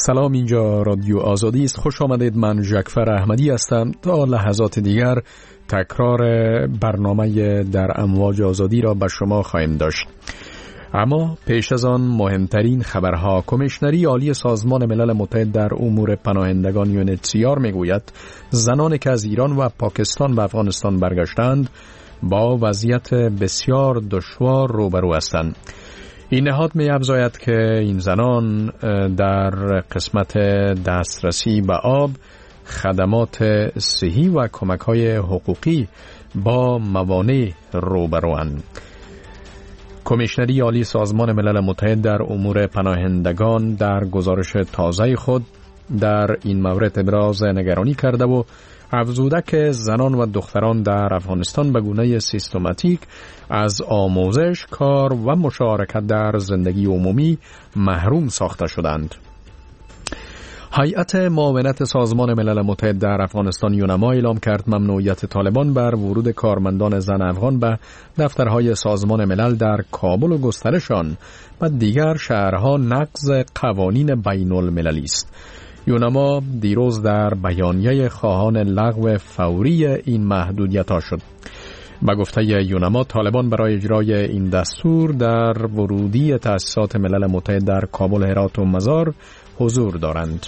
سلام، اینجا رادیو آزادی است. خوش آمدید. من جعفر احمدی هستم. تا لحظات دیگر تکرار برنامه در امواج آزادی را به شما خواهیم داشت. اما پیش از آن مهمترین خبرها. کمیشنری عالی سازمان ملل متحد در امور پناهندگان UNHCR میگوید زنانی که از ایران و پاکستان به افغانستان برگشتند با وضعیت بسیار دشوار روبرو هستند. این نهاد می افزاید که این زنان در قسمت دسترسی به آب، خدمات صحی و کمک‌های حقوقی با موانع روبروند. کمیشنری عالی سازمان ملل متحد در امور پناهندگان در گزارش تازه خود در این مورد ابراز نگرانی کرده و افزوده که زنان و دختران در افغانستان به گونه سیستماتیک از آموزش، کار و مشارکت در زندگی عمومی محروم ساخته شدند. هیئت معاونت سازمان ملل متحد در افغانستان یونما اعلام کرد ممنوعیت طالبان بر ورود کارمندان زن افغان به دفترهای سازمان ملل در کابل و گسترشان و دیگر شهرها نقض قوانین بین المللی است. یونما دیروز در بیانیه خواهان لغو فوری این محدودیت‌ها شد. به گفته یونما طالبان برای اجرای این دستور در ورودی تأسیسات ملل متحد در کابل، هرات و مزار حضور دارند.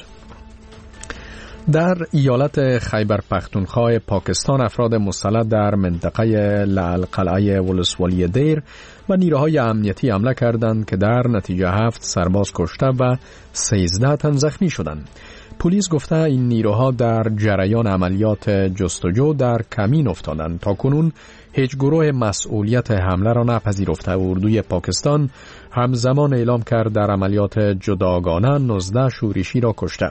در ایالت خیبر پختونخوا پاکستان افراد مسلح در منطقه لعل ولسوالی دیر و نیروهای امنیتی حمله کردند که در نتیجه 7 سرباز کشته و 13 تن زخمی شدند. پلیس گفته این نیروها در جریان عملیات جستجو در کمین افتادند. تاکنون هیچ گروه مسئولیت حمله را نپذیرفته. اردوی پاکستان همزمان اعلام کرد در عملیات جداگانه 19 شورشی را کشته.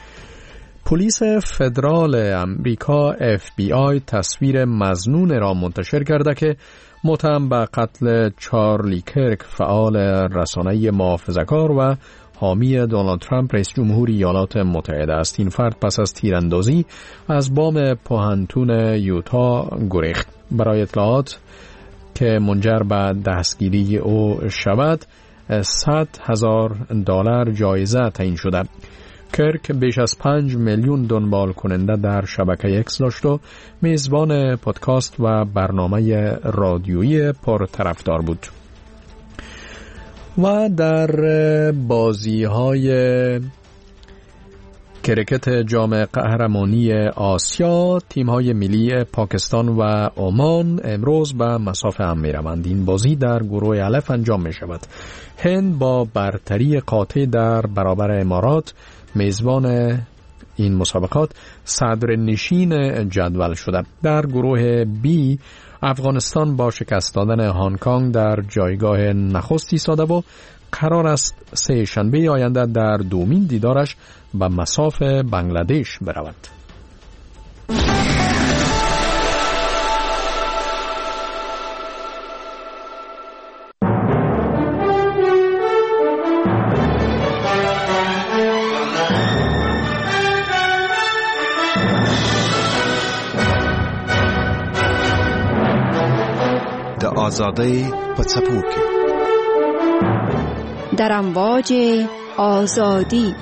پلیس فدرال امریکا FBI تصویر مظنون را منتشر کرده که متهم به قتل چارلی کرک، فعال رسانه‌ای محافظه‌کار و حامی دونالد ترامپ رئیس جمهور ایالات متحده است. این فرد پس از تیراندازی از بام پوهنتون یوتا گریخت. برای اطلاعات که منجر به دستگیری او شود $100,000 جایزه تعیین شده. کرک بیش از 5 میلیون دنبال کننده در شبکه اکس داشت و میزبان پادکاست و برنامه رادیویی پرطرفدار بود. و در بازی‌های کرکت جام قهرمانی آسیا تیم‌های ملی پاکستان و عمان امروز به مسافه هم می‌روند. این بازی در گروه الف انجام می‌شود. هند با برتری قاطع در برابر امارات میزبان این مسابقات صدرنشین جدول شده. در گروه بی افغانستان با شکست دادن هنگ کنگ در جایگاه نخست ایستاده و قرار است سه شنبه آینده در دومین دیدارش به مصاف بنگلادش برود. آزادی پڅپوکي در امواج آزادی.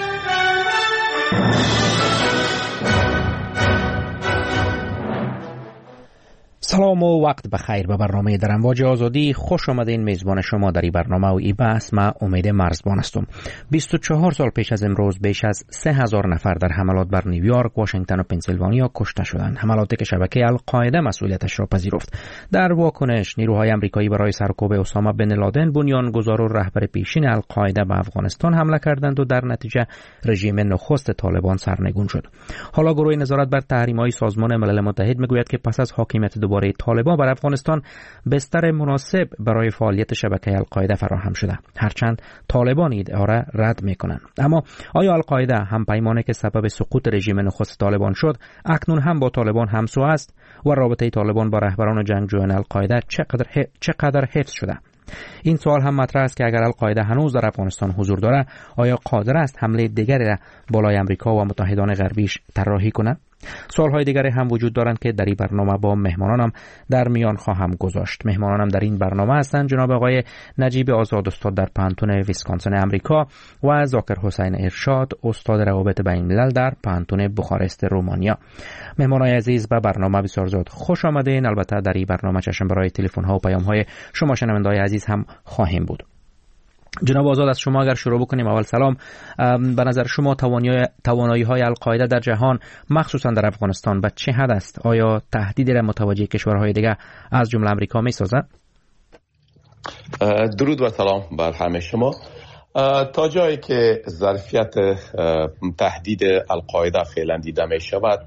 سلام و وقت بخیر. به برنامه در امواج آزادی خوش آمدین. میزبان شما در این برنامه و این بحث من امید مرزبان هستم. 24 سال پیش از امروز بیش از 3000 نفر در حملات بر نیویورک، واشنگتن و پنسیلوانیا کشته شدند. حملاتی که شبکه القاعده مسئولیتش را پذیرفت. در واکنش نیروهای آمریکایی برای سرکوب اسامه بن لادن بنیانگذار و رهبر پیشین القاعده به افغانستان حمله کردند و در نتیجه رژیم نخست طالبان سرنگون شد. حالا گروه نظارت بر تحریم‌های سازمان ملل متحد میگوید که پس از حاکمیت دوباره طالبان بر افغانستان بستر مناسب برای فعالیت شبکه القاعده فراهم شده، هرچند طالبان این ادعا را رد میکنند. اما آیا القاعده هم پیمانی که سبب سقوط رژیم نخست طالبان شد اکنون هم با طالبان همسو است و رابطه طالبان با رهبران جنگجویان القاعده چقدر حفظ شده؟ این سوال هم مطرح است که اگر القاعده هنوز در افغانستان حضور دارد آیا قادر است حمله دیگری را بالای امریکا و متحدان غربیش طراحی کند؟ سوالهای دیگری هم وجود دارند که در این برنامه با مهمانانم در میان خواهم گذاشت. مهمانانم در این برنامه هستند جناب آقای نجیب آزاد، استاد در پانتون ویسکانسن امریکا، و ذاکر حسین ارشاد، استاد روابط بین الملل در پانتون بخارست رومانیا. مهمانای عزیز به برنامه بسیار زیاد خوش آمدین. البته در این برنامه چشم برای تلفن ها و پیام های شما شنونده‌های عزیز هم خواهیم بود. جناب آزاد، از شما اگر شروع بکنیم. اول سلام. به نظر شما توانایی های القاعده در جهان مخصوصا در افغانستان به چه حد است؟ آیا تهدیدی را متوجه کشورهای دیگر از جمله امریکا می سازد؟ درود و سلام بر همه شما. تا جایی که ظرفیت تهدید القاعده فعلا دیده می شود،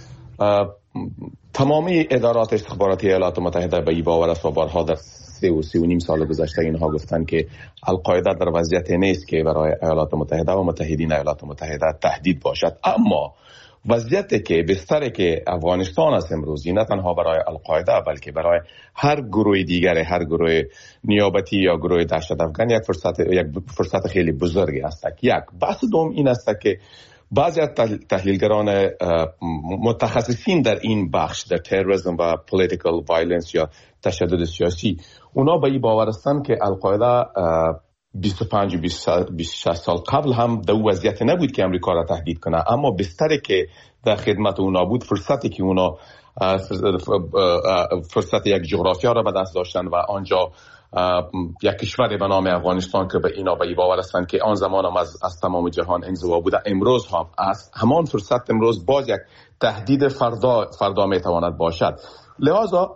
تمامی ادارات استخباراتی ایالات متحده به این باور است و بارها در 3.5 سال گذشته اینها گفتن که القاعده در وضعیت نیست که برای ایالات متحده و متحدین ایالات متحده تهدید باشد. اما وضعیتی که بستری که افغانستان است امروز، نه تنها برای القاعده بلکه برای هر گروه دیگر، هر گروه نیابتی یا گروه دهشت افغان یک فرصت خیلی بزرگی است. یک بحث دوم این است که بعضی از تحلیلگران متخصصین در این بخش، در تروریسم و پولیتیکال وایلنس یا تشدد سیاسی، اونا به این باور هستند که القاعده 25-26 سال قبل هم در وضعیت نبود که امریکا را تهدید کنه، اما بستری که در خدمت اونا بود، فرصتی که اونا فرصت یک جغرافیا را به دست داشتن و آنجا یک کشور به نام افغانستان که به اینا به باور هستند که آن زمان هم از تمام جهان انزوا بوده، امروز هم است. همان فرصت امروز باز یک تهدید فردا میتواند باشد. لذا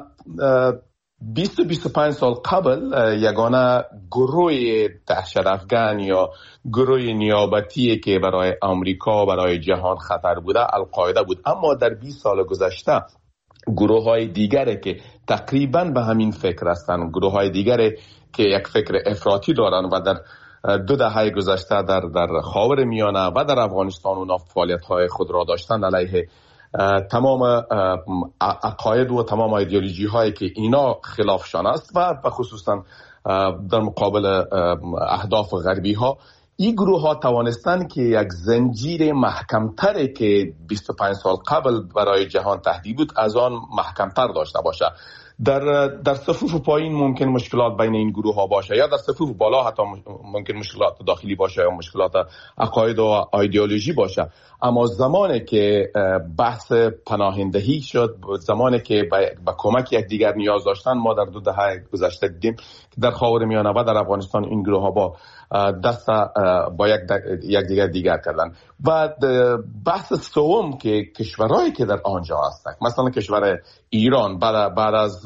20-25 سال قبل یگانه گروه دهشت افغان یا گروه نیابتی که برای آمریکا و برای جهان خطر بوده القاعده بود. اما در 20 سال گذشته گروه های دیگری که تقریبا به همین فکر هستند، گروه های دیگری که یک فکر افراطی دارند و در 2 دهه گذشته در خاور میانه و در افغانستان اونا فعالیت های خود را داشتند علیه تمام عقاید و تمام ایدئولوژی هایی که اینا خلافشان است و خصوصا در مقابل اهداف غربی ها. این گروه ها توانستند که یک زنجیر محکمتری که 25 سال قبل برای جهان تهدید بود از آن محکمتر داشته باشه. در صفوف پایین ممکن مشکلات بین این گروه ها باشه، یا در صفوف بالا حتی ممکن مشکلات داخلی باشه یا مشکلات عقاید و ایدئولوژی باشه. اما زمانی که بحث پناهندگی شد، زمانی که به کمک یکدیگر نیاز داشتن، ما در 2 دهه گذشته دیدیم که در خاورمیانه و در افغانستان این گروه ها با دست با یک دیگر کردن. و بحث سوم که کشورهایی که در آنجا هستند، مثلا کشور ایران بعد از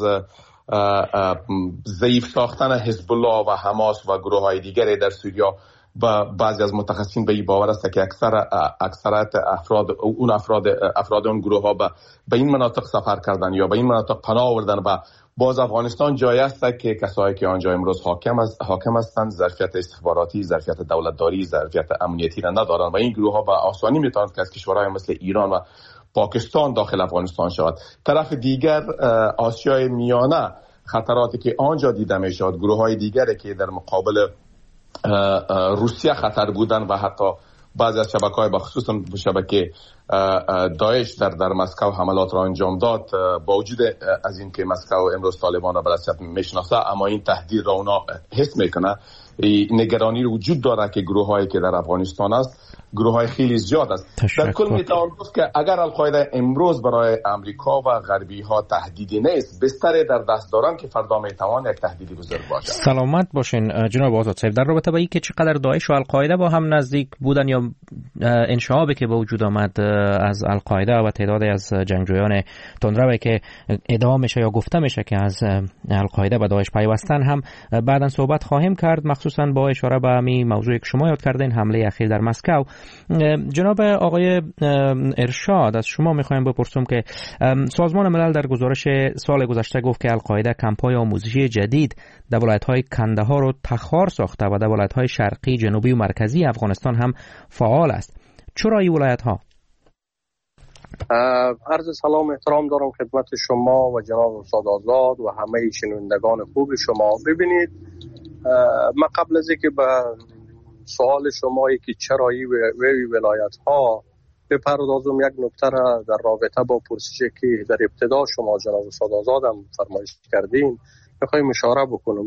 ضعیف ساختن حزب الله و حماس و گروه های دیگری در سوریه، و بعضی از متخصصین به این باور است که اکثریت افراد اون گروه ها به این مناطق سفر کردن یا به این مناطق پناه آوردن و باز افغانستان جایی است که کسایی که آنجا امروز حاکم هستند ظرفیت استخباراتی، ظرفیت دولتداری، ظرفیت امنیتی را ندارند و این گروه ها به آسانی میتوانند که از کشورهای مثل ایران و پاکستان داخل افغانستان شود. طرف دیگر آسیای میانه خطراتی که آنجا دیده میشد، گروه های دیگری که در مقابل روسیه خطر بودن و حتی بعضی از شبکه‌های بخصوصا شبکه داعش در مسکو حملات را انجام داد. با وجود از این که مسکو امروز طالبان را به رسمیت میشناسه، اما این تهدید را اونا حس میکنه. نگرانی وجود داره که گروه‌هایی که در افغانستان است گروه‌های خیلی زیاد است. در کل میتوان گفت که اگر القاعده امروز برای امریکا و غربی‌ها تهدیدی نیست، بستر در دست دارن که فردا میتوان یک تهدیدی بزرگ باشد. سلامت باشین جناب آزاد صاحب. در رابطه با اینکه چقدر داعش و القاعده با هم نزدیک بودن یا انشعابی که به وجود آمد از القاعده و تعدادی از جنگجویان تندرو که ادعا میشه یا گفته میشه که از القاعده به داعش پیوستن هم بعداً صحبت خواهیم کرد، مخصوصاً با اشاره به همین موضوعی که شما یاد کردین، حمله اخیر در مسکو. جناب آقای ارشاد، از شما میخوایم بپرسم که سازمان ملل در گزارش سال گذشته گفت که القاعده کمپ‌های آموزشی جدید در ولایت‌های کندهار رو تخار ساخته و در ولایت‌های شرقی، جنوبی و مرکزی افغانستان هم فعال است. چرا این ولایت‌ها؟ عرض سلام احترام دارم خدمت شما و جناب استاد آزاد و همه شنوندگان خوب شما. ببینید، من قبل از اینکه به سوال شمایی که چرا این ولایت ها بپردازم یک نکته را در رابطه با پرسشی که در ابتدا شما جناب استاد آزاد هم فرمایش کردین میخوایم اشاره بکنم.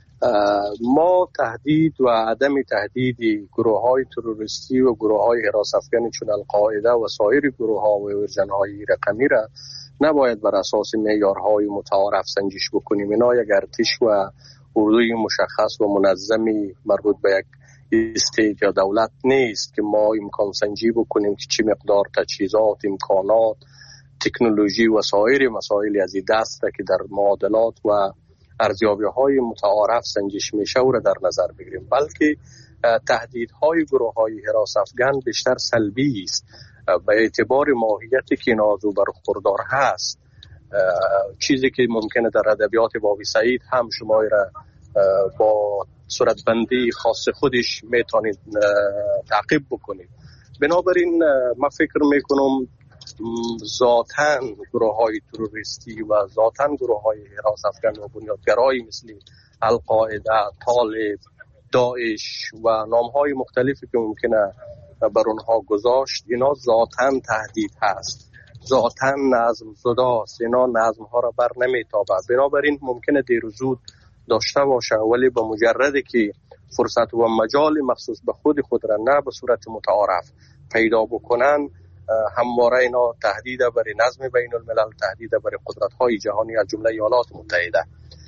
ما تهدید و عدم تهدید گروه‌های تروریستی و گروه‌های حراس افکن چون القاعده و سایر گروه‌ها و ارجن‌های رقمی را نباید بر اساس معیارهای متعارف سنجش بکنیم. اینا یک ارتش و اردوی مشخص و منظمی مربوط به یک استیت یا دولت نیست که ما امکان سنجی بکنیم که چه مقدار تجهیزات، امکانات، تکنولوژی و سایر مسائلی از این دسته که در معادلات و ارزیابی‌های متعارف سنجش میشه و را در نظر بگیریم، بلکه تهدیدهای گروه‌های حراس افکن بیشتر سلبی است به اعتبار ماهیتی که نازو برخوردار هست. چیزی که ممکنه در ادبیات بابی سعید هم شما را با صورتبندی خاص خودش میتونید تعقیب بکنید. بنابراین من فکر میکنم ذاتاً گروه‌های تروریستی و ذاتاً گروه‌های حراس افکن و بنیادگرایی مثل القاعده، طالب، داعش و نام‌های مختلفی که ممکنه بر اونها گذاشت، اینا ذاتاً تهدید هست، ذاتاً نظم زداست، اینا نظم‌ها را بر نمیتابه. بنابراین ممکنه دیر و زود داشته باشه، ولی به مجرد که فرصت و مجال مخصوص به خود را نه به صورت متعارف پیدا بکنن، همواره اینا تهدید برای نظم بین الملل، تهدید برای قدرت‌های جهانی از جمله ایالات متحده.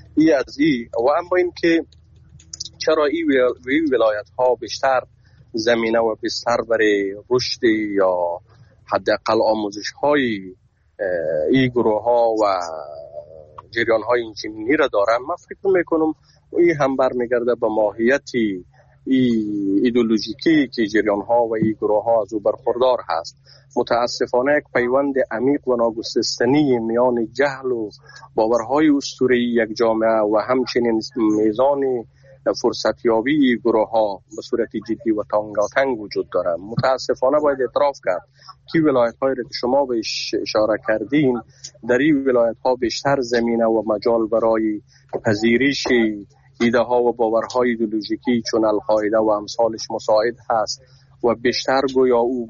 و اما این که چرا این ولایت‌ها بیشتر زمینه و بیشتر برای رشد یا حداقل آموزش‌های این گروه‌ها و جریان‌های اینچنینی را دارن، من فکر میکنم این هم برمیگرده به ماهیتی ایدئولوژیکی که جریان‌ها و این گروه‌ها از او برخوردار هست. متاسفانه یک پیوند عمیق و ناگسستنی میان جهل و باورهای اسطوره‌ای یک جامعه و همچنین میزان فرصتیابی گروه‌ها به صورت جدی و تنگاتنگ وجود داره. متاسفانه باید اعتراف کرد که ولایت‌هایی که شما بهش اشاره کردین، در این ولایت‌ها بیشتر زمینه و مجال برای پذیرش ایده ها و باورهای ایدئولوژیکی چون القاعده و امثالش مساعد هست و بیشتر گویا او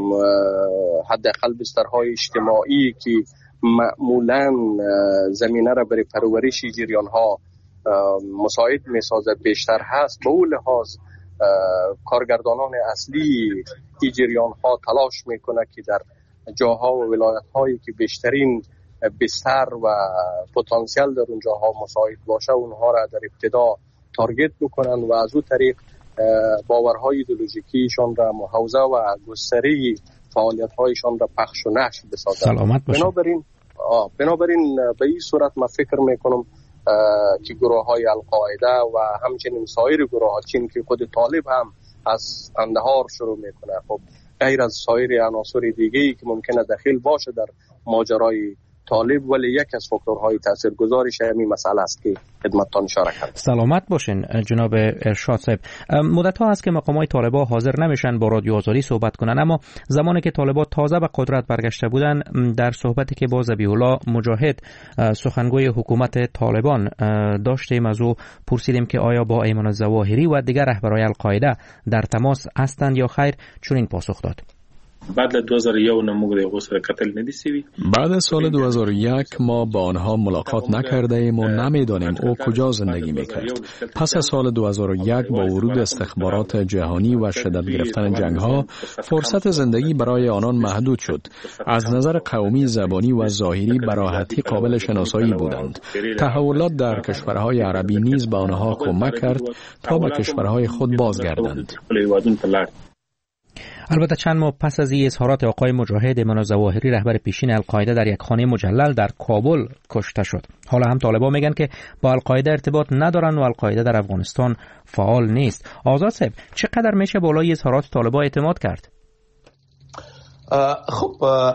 حداقل بسترهای اجتماعی که معمولاً زمینه را برای پرورش جریان ها مساعد میسازد بیشتر هست. به اون لحاظ کارگردانان اصلی این جریان ها تلاش میکنه که در جاها و ولایت هایی که بیشترین بستر و پتانسیل در اونجاها مساعد باشه اونها را در ابتدا تارگت بکنن و از اون طریق باورهای ایدئولوژیکیشان را محوزه و گستری فعالیت‌هایشان را پخش و نشر بسازند. سلامت باشید. بنابراین به این صورت من فکر میکنم که گروه‌های القاعده و همچنین سایر گروه‌ها چین که خود طالب هم از اندهار شروع میکنه، خب غیر از سایر عناصر دیگه‌ای که ممکنه دخیل باشه در ماجرای طالب، ولی یک از فاکتورهای تاثیرگذارش همین مسئله است که خدمتتان اشاره کردم. سلامت باشین جناب ارشاد صاحب. مدت‌ها است که مقامات طالبان حاضر نمیشن با رادیو آزادی صحبت کنن، اما زمانی که طالبان تازه به قدرت برگشته بودن، در صحبتی که با ذبیح الله مجاهد سخنگوی حکومت طالبان داشتیم از او پرسیدیم که آیا با ایمان الظواهری و دیگر رهبران القاعده در تماس هستند یا خیر، چون این پاسخ داد. بعد از سال 2001 ما با آنها ملاقات نکرده ایم و نمیدانیم او کجا زندگی میکرد. پس از سال 2001 با ورود استخبارات جهانی و شدت گرفتن جنگ ها فرصت زندگی برای آنان محدود شد. از نظر قومی، زبانی و ظاهری به راحتی قابل شناسایی بودند. تحولات در کشورهای عربی نیز به آنها کمک کرد تا به کشورهای خود بازگردند. البته چند ماه پس از این اظهارات آقای مجاهد، ایمان الظواهری رهبر پیشین القاعده در یک خانه مجلل در کابل کشته شد. حالا هم طالبان میگن که با القاعده ارتباط ندارن و القاعده در افغانستان فعال نیست. آزاد صاحب، چقدر میشه بالای اظهارات طالبان اعتماد کرد؟ خب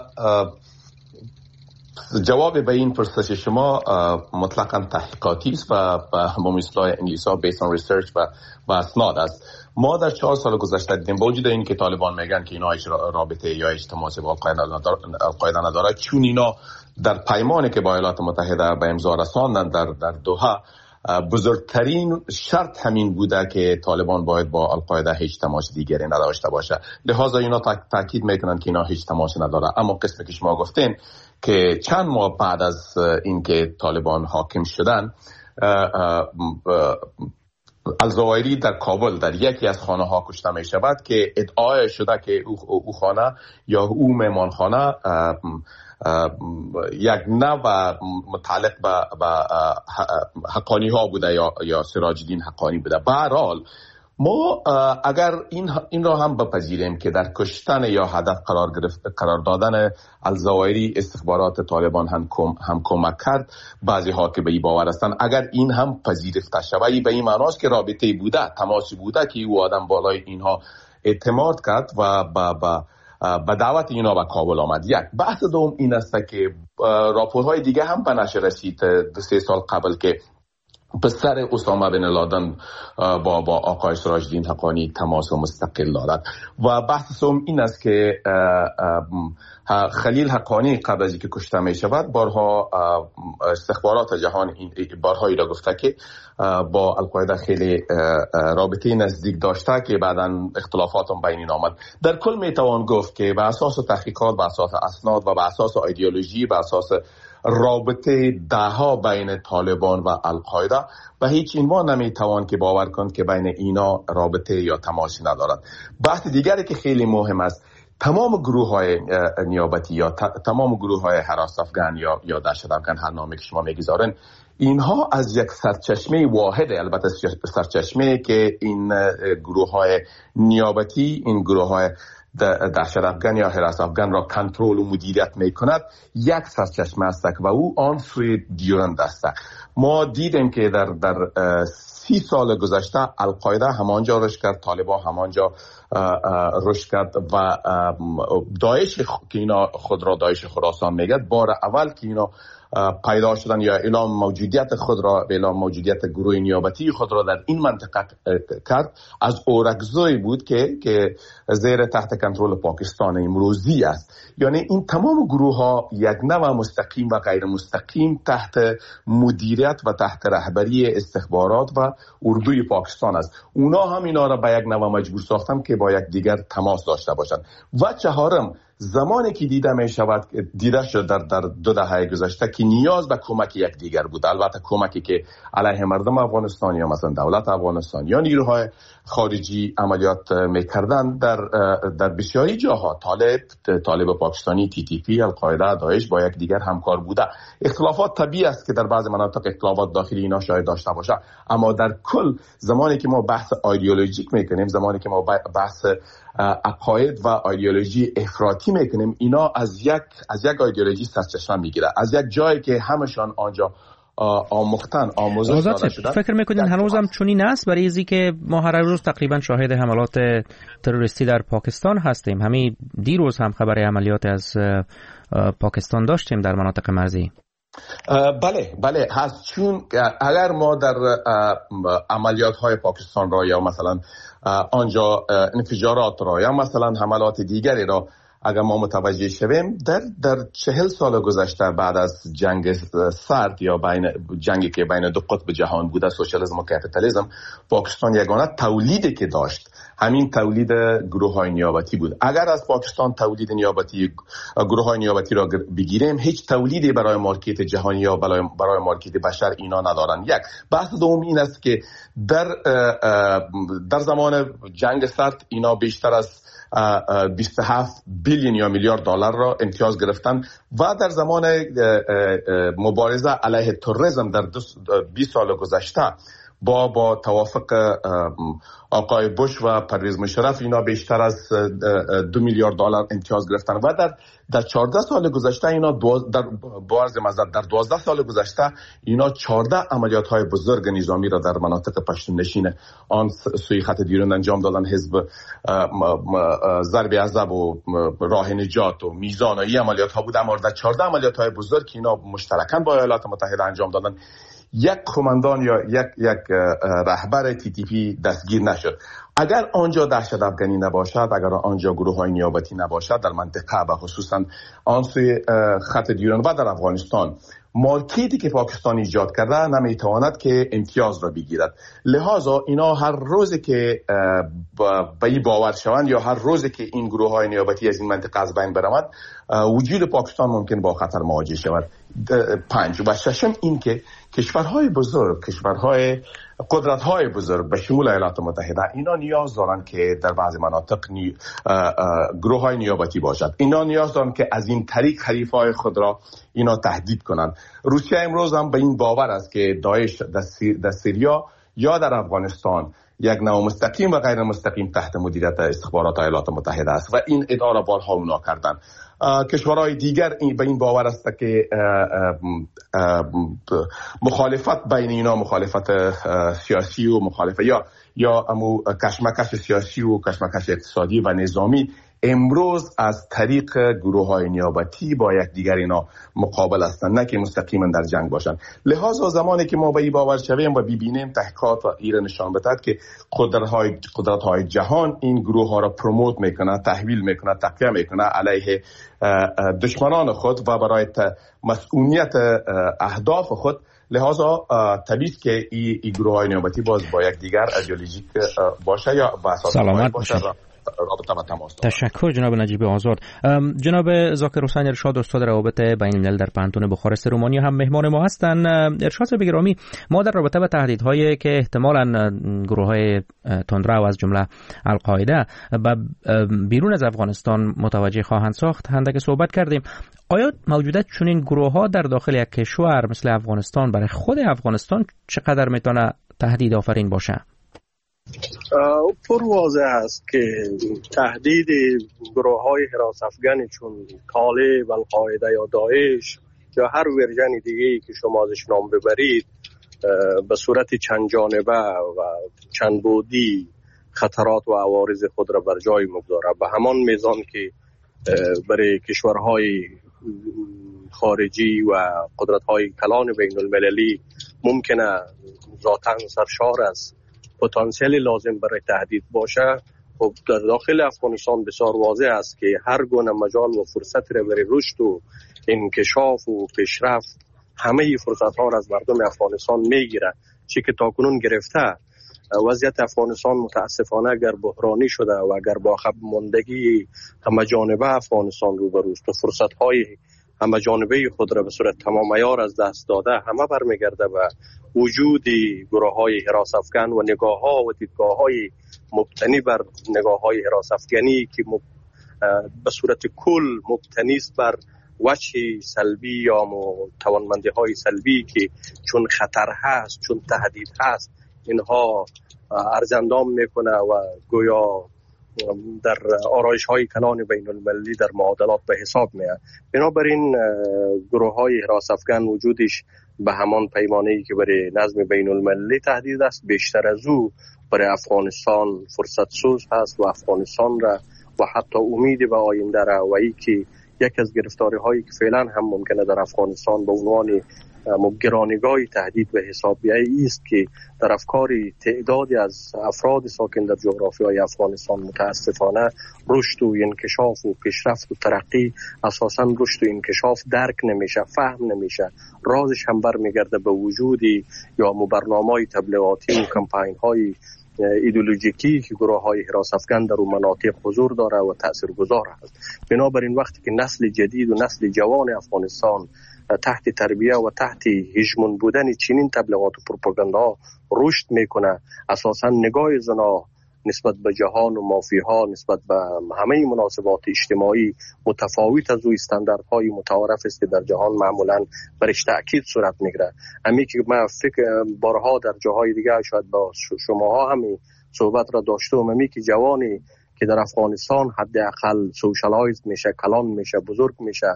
جواب به این پرسش شما مطلقاً تحقیقاتی است و با اصطلاح انگلیسی ها based on research و اسناد است. ما در 4 سال گذشته دیدیم با وجود این که طالبان میگن که اینا هیچ رابطه یا هیچ تماسی با القاعده نداره، چون اینا در پیمانی که با ایالات متحده به امضا رساندن در دوحه بزرگترین شرط همین بوده که طالبان باید با القاعده هیچ تماس دیگری نداشته باشه. لحاظا اینا تاکید میکنن که اینا هیچ تماسی نداره. اما قسمی که شما گفتین که چند ماه بعد از اینکه طالبان حاکم شدن، الزوایری در کابل در یکی از خانه ها کشته می شود که ادعای شده که او خانه یا او مهمانخانه یک نوع متعلق به حقانی ها بوده یا سراج الدین حقانی بوده. به هر حال ما اگر این را هم بپذیریم که در کشتن یا هدف قرار دادن الزوایری استخبارات طالبان هم کمک کرد، بعضی ها که به این باور هستند اگر این هم پذیرفته شود، به این معناست که رابطه بوده، تماسی بوده که او آدم بالای اینها اعتماد کرد و به دعوت اینا به کابل آمد. یک بحث دوم این است که راپورهای دیگه هم به نشر رسید 2-3 سال قبل که پسر اسامه بن لادن با آقای سراج الدین حقانی تماس مستقل دارد. و بحث سوم این است که خلیل حقانی قبل از اینکه کشته می شود بارها استخبارات جهان بارها را گفته که با القاعده خیلی رابطه نزدیک داشته که بعداً اختلافات هم بین آمد. در کل می توان گفت که بر اساس تحقیقات، بر اساس اسناد و بر اساس ایدئولوژی، بر اساس رابطه دهها بین طالبان و القاعده به هیچ عنوان نمیتوان که باور کند که بین اینا رابطه یا تماسی ندارد. بحث دیگری که خیلی مهم است، تمام گروه های نیابتی یا تمام گروه های هراس افغان یا دهشت افغان، هر نامی که شما میگذارن، اینها از یک سرچشمه واحد، البته سرچشمه که این گروه های نیابتی، این گروه های دهشت افغان یا هراس افغان را کنترل و مدیریت میکند، یک سرچشمه است و او آن سوی دیورند است. ما دیدیم که در 30 سال گذشته القاعده همانجا رشد کرد، طالبان همانجا رشد کرد و داعش که اینا خود را داعش خراسان میگد، بار اول که اینا پیدا شدن یا اعلام موجودیت خود را، اعلام موجودیت گروه نیابتی خود را در این منطقه کرد، از اورکزوی بود که زیر تحت کنترل پاکستان امروزی است. یعنی این تمام گروه ها یک نوع مستقیم و غیر مستقیم تحت مدیریت و تحت رهبری استخبارات و اردوی پاکستان است. اونا هم اینا را به یک نوع مجبور ساختن که با یک دیگر تماس داشته باشند. و چهارم، زمانی که دیده شد در 2 دهه گذشته که نیاز به کمک یکدیگر بود، البته کمکی که علیه مردم افغانستان یا مثلا دولت افغانستان یا نیروهای خارجی عملیات میکردن، در بسیاری جاها طالب پاکستانی، TTP، القاعده، داعش با یکدیگر همکار بوده. اختلافات طبیعی است که در بعض مناطق اختلافات داخلی اینا شاید داشته باشه، اما در کل زمانی که ما بحث ایدئولوژیک میکنیم، زمانی که ما بحث عقاید و ایدئولوژی افراطی میکنیم، اینا از یک ایدئولوژی سرچشمه میگیره، از یک جایی که همشان آنجا آموختن، آموزش داده شدن. فکر میکنین هنوزم چنین است؟ برای اینکه که ما هر روز تقریبا شاهد حملات تروریستی در پاکستان هستیم. همین دیروز هم خبر عملیات از پاکستان داشتیم در مناطق مرزی. بله هست، چون اگر ما در عملیات های پاکستان را یا مثلا آنجا انفجارات را یا مثلا حملات دیگری را اگر ما متوجه شویم، در 40 سال گذشته بعد از جنگ سرد یا جنگی که بین 2 قطب جهان بوده، سوشالیسم و کپیتالیسم، پاکستان یگانه تولیدی که داشت همین تولید گروه‌های نیابتی بود. اگر از پاکستان تولید نیابتی، گروه‌های نیابتی را بگیریم، هیچ تولیدی برای مارکت جهانی یا برای مارکت بشر اینا ندارن. یک بحث دوم این است که در زمان جنگ سرد اینا بیشتر از 27 بیلیون یا میلیارد دلار را امتیاز گرفتن و در زمان مبارزه علیه تروریسم در 20 سال گذشته با توافق آقای بوش و پرویز مشرف اینا بیشتر از 2 میلیارد دلار امتیاز گرفتن و در 14 سال گذشته اینا در 12 سال گذشته اینا 14 عملیات های بزرگ نظامی را در مناطق پشتون نشین آن سوی خط دیرون انجام دادن. حزب ضرب عزب و راه نجات و میزان و این عملیات ها بود، اما در 14 عملیات های بزرگ که اینا مشترکاً با ایالات متحده انجام دادن، یک کماندان یا یک رهبر TTP دستگیر نشد. اگر آنجا دهشت افغانی نباشد، اگر آنجا گروه های نیابتی نباشد در منطقه و خصوصا آن سوی خط دیرون و در افغانستان، مارکتی که پاکستان ایجاد کرده نمیتواند که امتیاز را بگیرد. لذا اینا هر روز که به این باور شوند یا هر روز که این گروه های نیابتی از این منطقه از بین برود، وجود پاکستان ممکن با خطر مواجه شود. 5 و 6 این که کشورهای بزرگ، کشورهای قدرت‌های بزرگ به شمول ایالات متحده، اینا نیاز دارند که در بعض مناطق گروه‌های نیابتی باشد. اینا نیاز دارند که از این طریق حریفای خود را اینا تهدید کنند. روسیه امروز هم به این باور است که داعش در سوریا یا در افغانستان یک نوع مستقیم و غیر مستقیم تحت مدیریت استخبارات ایالات متحده است و این ادعا را بارها اونا کردند. کشورهای دیگر به این باور است که مخالفت بین اینا، مخالفت سیاسی و مخالفت یا کشمکش سیاسی و کشمکش اقتصادی و نظامی امروز از طریق گروه‌های نیابتی با یک دیگر اینا مقابل هستند، نه که مستقیما در جنگ باشند. لذا زمانی که ما به این باور شویم و ببینیم تحقیقات و ایره نشان بدهد که قدرت‌های جهان این گروه‌ها را پروموت میکنه، تحویل میکنه، تقویه میکنه علیه دشمنان خود و برای مسئولیت اهداف خود، لذا طبیعی است که این گروه‌های نیابتی باز با یک دیگر ایدئولوژیک باشه یا با اساس باشه. تشکر جناب نجیب آزاد. جناب ذاکر حسین ارشاد، استاد روابط بین الملل در پانتون بخارست رومانی هم مهمان ما هستند. ارشاد بگرامی، ما در رابطه با تهدیدهایی که احتمالاً گروه‌های تندرو از جمله القاعده بیرون از افغانستان متوجه خواهند ساخت اندک صحبت کردیم. آیا موجودیت چنین گروه‌ها در داخل یک کشور مثل افغانستان برای خود افغانستان چقدر میتونه تهدید آفرین باشه؟ پر واضح است که تهدید گروه‌های حراس افغانی چون طالب، القاعده یا داعش یا هر ورژن دیگه‌ای که شما ازش نام ببرید به صورت چند جانبه و چند بعدی خطرات و عوارض خود را بر جای می‌گذارد. به همان میزان که برای کشورهای خارجی و قدرت‌های کلان بین المللی ممکنه ذاتاً سرشار است پتانسیل لازم برای تهدید باشه، خب در داخل افغانستان بسیار واضح است که هر گونه مجال و فرصت را برای رشد و انکشاف و پیشرفت همه فرصت ها را از مردم افغانستان میگیره، چی که تاکنون گرفته. وضعیت افغانستان متاسفانه اگر بحرانی شده و اگر با خب ماندگی همه جانبه افغانستان روبروست و فرصت های همه جانبه خود را به صورت تمام عیار از دست داده، همه برمیگرده به وجود گروه‌های حراس افغان و نگاه‌ها و دیدگاه‌های مبتنی بر نگاه‌های حراس افغانی که به صورت کل مبتنی است بر وجه سلبی یا توانمندی‌های سلبی که چون خطر هست، چون تهدید هست، اینها ارزندام میکنه و گویا در آرایش‌های کلان بین المللی در معادلات به حساب میاد. بنابراین گروه‌های حراس افغان وجودش به همان پیمانه‌ای که برای نظم بین المللی تهدید است، بیشتر از او برای افغانستان فرصت سوز هست و افغانستان را و حتی امید به آینده را و ای که یک از گرفتاری‌هایی که فعلا هم ممکنه در افغانستان به عنوان گرانیگاه تهدید به حساب بیاید است که در افکار تعدادی از افراد ساکن در جغرافیای افغانستان متاسفانه رشد و انکشاف و پیشرفت و ترقی اساساً رشد و انکشاف درک نمیشه، فهم نمیشه. رازش هم برمیگرده به وجودی یا برنامه‌های تبلیغاتی و کمپاین‌های ایدئولوژیکی که گروه‌های حراس افغان در اون مناطق حضور داره و تاثیرگذار است. بنابراین وقتی که نسل جدید و نسل جوان افغانستان تحت تربیه و تحت هژمون بودن چنین تبلیغات و پروپاگاندا رشد میکنه، اساسا نگاه زنا نسبت به جهان و مافیها، نسبت به همه مناسبات اجتماعی متفاوت از او استانداردهای متعارف است که در جهان معمولا برش تاکید صورت میگیره. همین که من فکر بارها در جاهای دیگه شاید با شماها همین صحبت را داشتم، همین که جوانی که در افغانستان حداقل سوشالایز میشه، کلان میشه، بزرگ میشه،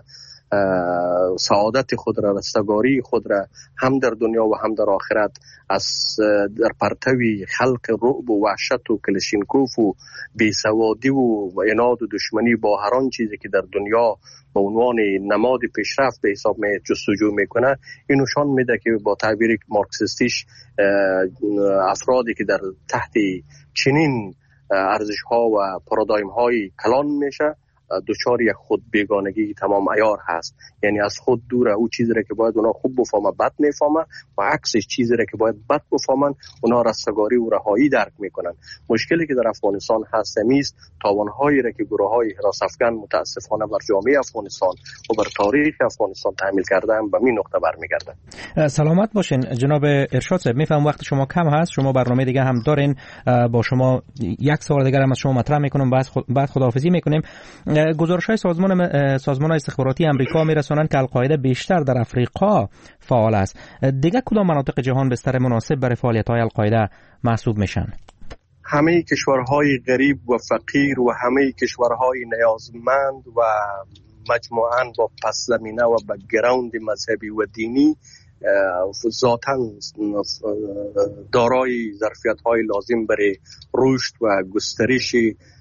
سعادت خود را، رستگاری خود را هم در دنیا و هم در آخرت از در پرتوی خلق رعب و وحشت و کلشینکوف و بیسوادی و عناد و دشمنی با هر آن چیزی که در دنیا به عنوان نماد پیشرفت به حساب می جستجو میکنه، این نشان میده که با تعبیر مارکسیستیش افرادی که در تحت چنین ارزش ها و پارادایم های کلان میشه، دچار یک خود بیگانگی تمام عیار هست. یعنی از خود دوره، او چیزی را که باید اونا خوب بفهمه بد میفهمه و عکسش چیزی را که باید بد بفهمن اونا رستگاری و رهایی درک میکنن. مشکلی که در افغانستان هست است تاوانهایی را که گروه‌های حراس افغان متاسفانه بر جامعه افغانستان و بر تاریخ افغانستان تحمیل کردن به این نقطه برمیگردن. سلامت باشین جناب ارشاد صاحب. میفهم وقت شما کم هست، شما برنامه دیگه هم دارین، با شما یک سوال دیگه هم از شما مطرح میکنم، بعد خداحافظی میکنیم. گزارش‌های سازمان استخباراتی آمریکا میرسونند که القاعده بیشتر در افریقا فعال است. دیگه کدام مناطق جهان بستر مناسب برای فعالیت‌های القاعده محسوب میشن؟ همه کشورهای غریب و فقیر و همه کشورهای نیازمند و مجموعاً با پس زمینه و بک‌گراند مذهبی و دینی ذاتاً دارای ظرفیت‌های لازم برای رشد و گسترش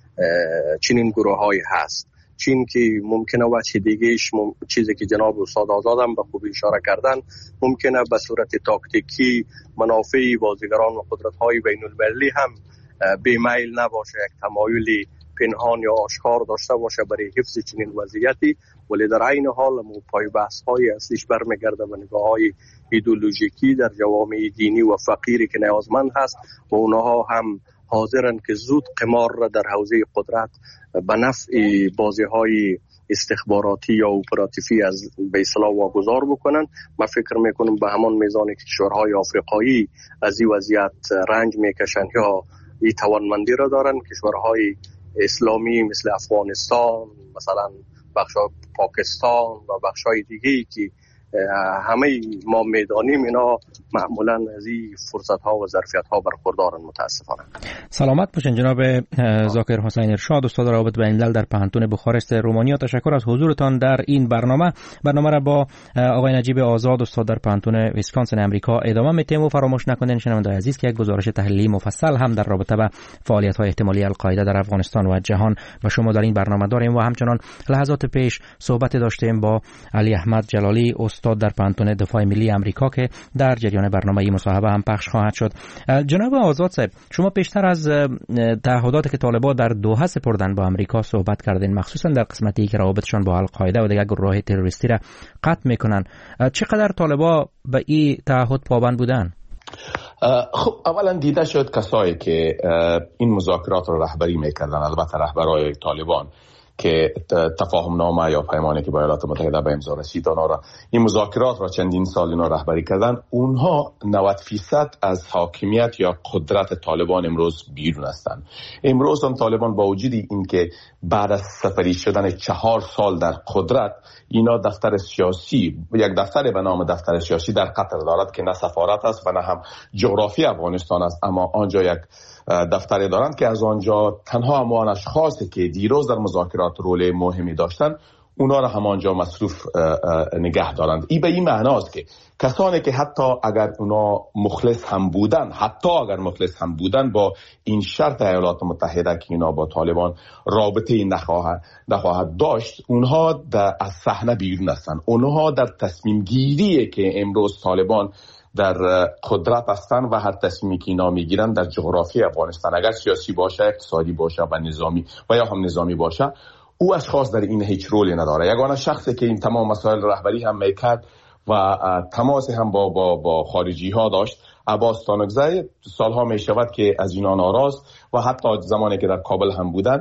چنین گروه‌های هست. چین که ممکنه وجه دیگهش چیزی که جناب استاد آزاد هم به خوبی اشاره کردن، ممکنه به صورت تاکتیکی منافع بازیگران و قدرت‌های بین‌المللی هم بیمیل نباشه، یک تمایلی پنهان یا آشکار داشته باشه برای حفظ چنین وضعیتی، ولی در عین حال پای بحث‌های اصلیش برمیگرده به نگاه‌های ایدئولوژیکی در جوامع دینی و فقیری که نیازمند هست و اونها هم حاضرن که زود قمار را در حوزه قدرت به نفع بازی‌های استخباراتی یا اپراتیفی از به اصطلاح واگذار بکنن. من فکر میکنم به همان میزان که کشورهای آفریقایی از این وضعیت رنج میکشن یا این توانمندی را دارن، کشورهای اسلامی مثل افغانستان، مثلا بخشای پاکستان و بخشای دیگه‌ای که همه ما میدانیم اینا معمولا از این فرصت ها و ظرفیت ها برخوردارن. متاسفانه. سلامت باشین جناب ذاکر حسین ارشاد، استاد روابط بین‌الملل در پانتون بخارست رومانیا. تشکر از حضورتان در این برنامه را با آقای نجیب آزاد استاد در پانتون ویسکانسین امریکا ادامه میدیم و فراموش نکنین شنوندگان عزیز که یک گزارش تحلیلی مفصل هم در رابطه با فعالیت های احتمالی القاعده در افغانستان و جهان و شما در این برنامه داریم و همچنان لحظات پیش صحبت داشتیم با علی احمد جلالی استاد در پانتون دفاع ملی امریکا که در جریان برنامه مصاحبه هم پخش خواهد شد. جناب آزاد صاحب، شما پیشتر از تعهداتی که طالبان در دوحه سپردن با امریکا صحبت کردین، مخصوصا در قسمتی که روابطشان با القاعده و دیگر گروه‌های تروریستی را قطع میکنن. چقدر طالبان به این تعهد پابند بودن؟ خب اولا دیده شد کسایی که این مذاکرات را رهبری میکردن، البته رهبرای طالبان که تفاهم نامه یا پیمانی که با ایالات متحده به امضا رسید را این مذاکرات را چندین سال اینا رهبری کردن، اونها 90% از حاکمیت یا قدرت طالبان امروز بیرون هستند. امروز هم طالبان با وجود اینکه بعد از سفری شدن 4 سال در قدرت، اینا دفتر سیاسی، یک دفتر به نام دفتر سیاسی در قطر دارد که نه سفارت است و نه هم جغرافی افغانستان است، اما آنجا یک دفتری دارند که از آنجا تنها همان اشخاصی که دیروز در مذاکرات رول مهمی داشتن اونا را همانجا مصروف نگه دارند. این به این معناست که کسانی که حتی اگر اونا مخلص هم بودن با این شرط ایالات متحده که اینا با طالبان رابطه نخواهد داشت، اونها از صحنه بیرون هستند. اونها در تصمیم گیری که امروز طالبان در قدرت هستن و هر تصمیمی که اینا میگیرن در جغرافی افغانستان، اگر سیاسی باشه، اقتصادی باشه و نظامی و یا هم نظامی باشه، او اشخاص در این هیچ رولی نداره. یگانه شخصی که این تمام مسائل رهبری هم میکرد و تماس هم با خارجی ها داشت، عباس تانکزی، سالها میشود که از اینا ناراض و حتی زمانی که در کابل هم بودن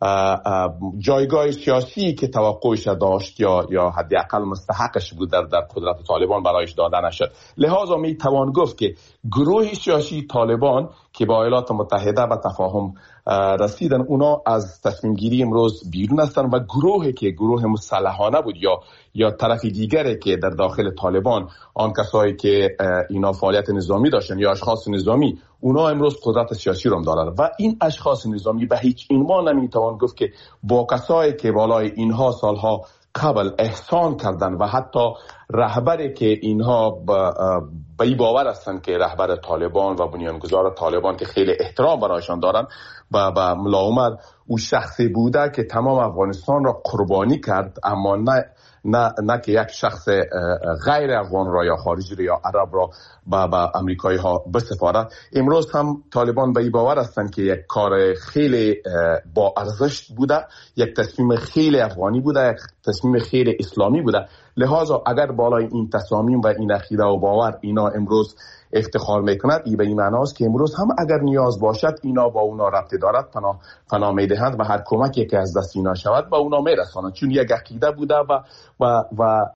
جایگاه سیاسی که توقعش داشت یا حداقل مستحقش بود در قدرت طالبان برایش داده نشد. لذا می توان گفت که گروه سیاسی طالبان که با ایالات متحده به تفاهم رسیدن، اونا از تصمیم گیری امروز بیرون هستن و گروه مسلحانه بود یا طرف دیگری که در داخل طالبان، آن کسایی که اینا فعالیت نظامی داشتن یا اشخاص نظامی، اونا امروز قدرت سیاسی رو دارن و این اشخاص نظامی به هیچ عنوان نمیتوان گفت که با کسایی که بالای اینها سالها قبل احسان کردن و حتی رهبری که اینها به این باور هستن که رهبر طالبان و بنیانگذار طالبان که خیلی احترام برایشان دارن و ملا عمر او شخصی بوده که تمام افغانستان را قربانی کرد، اما نه که یک شخص غیر افغان را یا خارجی را یا عرب را با امریکایی ها بسپارد. امروز هم طالبان به این باور هستند که یک کار خیلی با ارزش بوده، یک تصمیم خیلی افغانی بوده، یک تصمیم خیلی اسلامی بوده. لذا اگر بالای این تصامیم و این عقیده و باور اینا امروز افتخار میکند، این به این معناست که امروز هم اگر نیاز باشد اینا با اونا ربط دارد، پناه میدهند و هر کمکی که از دست اینا شود با اونا میرسانند، چون یک عقیده بوده و